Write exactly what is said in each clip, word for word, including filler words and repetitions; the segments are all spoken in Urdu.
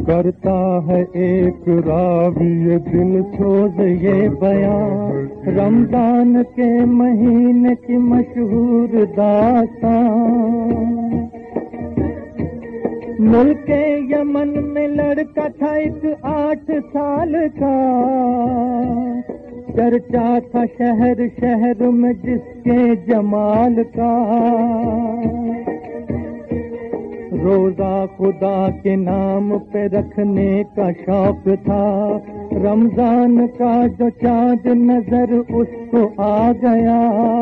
کرتا ہے ایک راوی یہ دل سوز یہ بیان، رمضان کے مہینے کی مشہور داستان۔ ملک یمن میں لڑکا تھا ایک آٹھ سال کا، چرچا تھا شہر شہر میں جس کے جمال کا۔ روزہ خدا کے نام پہ رکھنے کا شوق تھا، رمضان کا جو چاند نظر اس کو آ گیا۔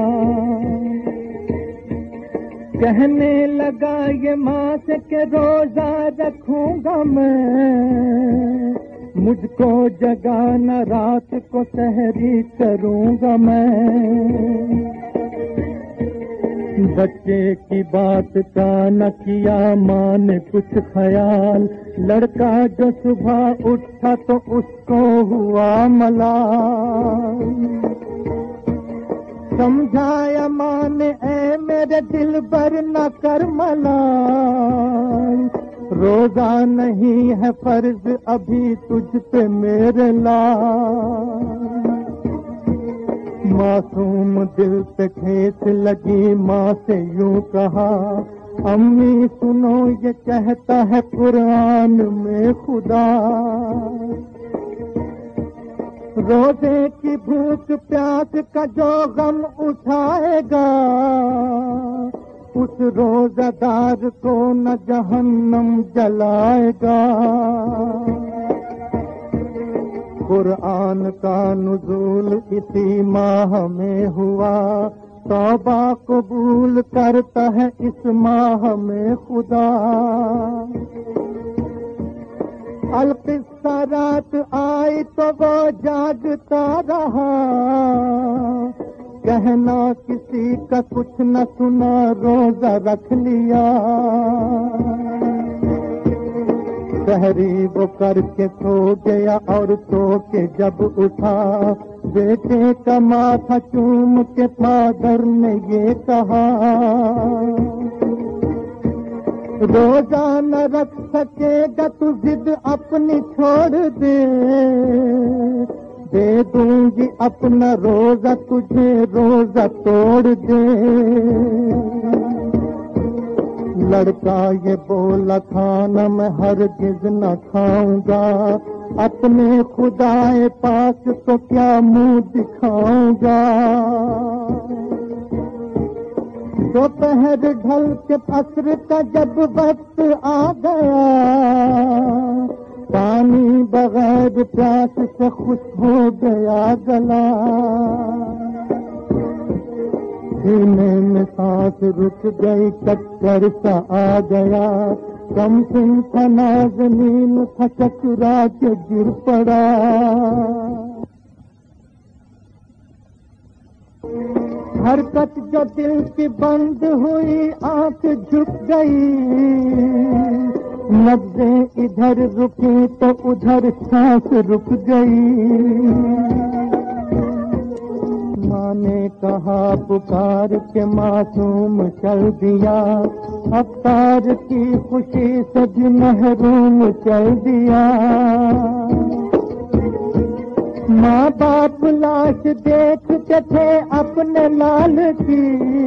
کہنے لگا یہ ماں سے کہ روزہ رکھوں گا میں، مجھ کو جگانا رات کو سحری کروں گا میں۔ بچے کی بات کا نہ کیا ماں نے کچھ خیال، لڑکا جو صبح اٹھا تو اس کو ہوا ملال۔ سمجھایا ماں نے اے میرے دل بر نہ کر ملال، روزہ نہیں ہے فرض ابھی تجھ پہ میرے لال۔ معصوم دل پہ ٹھیس لگی، ماں سے یوں کہا امی سنو یہ کہتا ہے قرآن میں خدا، روزے کی بھوک پیاس کا جو غم اٹھائے گا، اس روزہ دار کو نہ جہنم جلائے گا۔ قرآن کا نزول اسی ماہ میں ہوا، توبہ قبول کرتا ہے اس ماہ میں خدا۔ القصہ رات آئی تو وہ جاگتا رہا، کہنا کسی کا کچھ نہ سنا روزہ رکھ لیا۔ سحری وہ کر کے سو گیا اور سو کے جب اٹھا، بیٹے کا ماتھا چوم کے فادر نے یہ کہا، روزہ نہ رکھ سکے گا تو ضد اپنی چھوڑ دے، دے دوں گی اپنا روزہ تجھے روزہ توڑ دے۔ لڑکا یہ بولا کھانا میں ہرگز نہ کھاؤں گا، اپنے خدائے پاک تو کیا منہ دکھاؤں گا۔ دوپہر ڈھل کے عصر کا جب وقت آ گیا، پانی بغیر پیاس سے خشک ہو گیا گلا۔ سینے میں سانس رک گئی چکر سا آ گیا، کم سن تھا نازنین تھا چکرا کے گر پڑا۔ حرکت جو دل کی بند ہوئی آنکھ جھک گئی، نبضیں ادھر رکی تو ادھر سانس رک گئی۔ ماں نے کہا پکار کے معصوم چل دیا، افطار کی خوشی سے بھی محروم چل دیا۔ ماں باپ لاش دیکھتے تھے اپنے لال کی،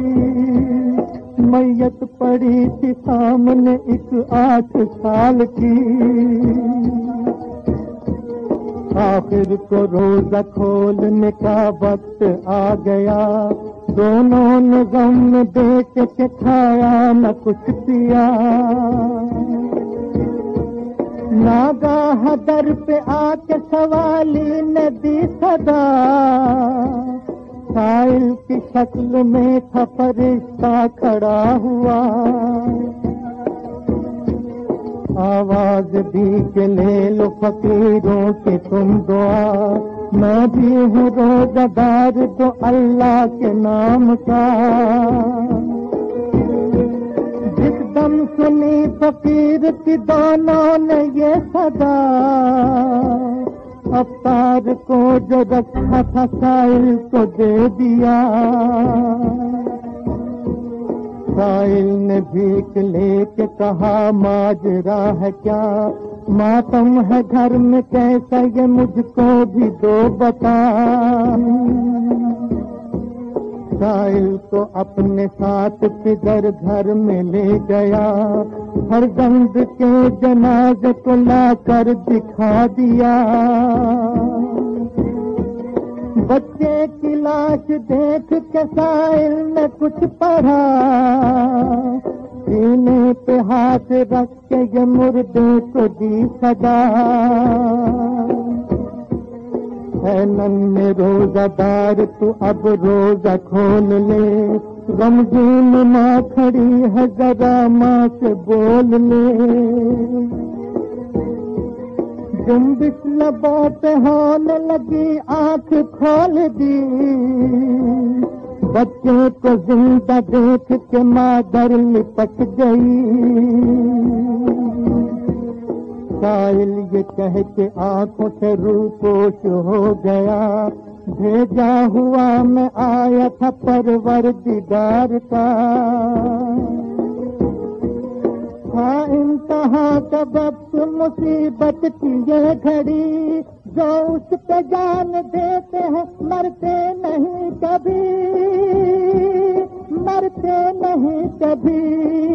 میت پڑی تھی سامنے ایک آٹھ سال کی۔ آخر کو روزہ کھولنے کا وقت آ گیا، دونوں نے غم میں دیکھ کے کھایا نہ کچھ پیا۔ ناگاہ در پہ آ کے سوالی نے دی صدا، سائل کی شکل میں تھا فرشتہ کھڑا ہوا۔ آواز دی کہ لے لو فقیروں کی تم دعا، میں بھی ہوں روزہ دار تو اللہ کے نام کا۔ جس دم سنی فقیر کی دونوں نے یہ صدا، افطار کو جو رکھا تھا سائل کو دے دیا۔ سائل نے بھیک لے کے کہا ماجرا ہے کیا، ماتم ہے گھر میں کیسا یہ مجھ کو بھی دو بتا۔ سائل کو اپنے ساتھ پدر گھر میں لے گیا، ہر گند کے جنازے کو لا کر دکھا دیا۔ بچے کی لاش دیکھ کے سائل نے کچھ پڑھا، سینے پہ ہاتھ رکھ کے یہ مردے کو دی صدا۔ اے ننھے روزہ دار تو اب روزہ کھول لے، غمگین ماں کھڑی ہے ذرا ماں سے بول لے۔ جنبش لبوں پہ ہونے لگی آنکھ کھول دی، بچے کو زندہ دیکھ کے مادر لپٹ گئی۔ سائل یہ کہہ کے آنکھوں سے روپوش ہو گیا، بھیجا ہوا میں آیا تھا پروردگار کا۔ تھا انتہا کا وقت مصیبت کی یہ گھڑی، جو اس پہ جان دیتے ہیں مرتے نہیں کبھی، مرتے نہیں کبھی۔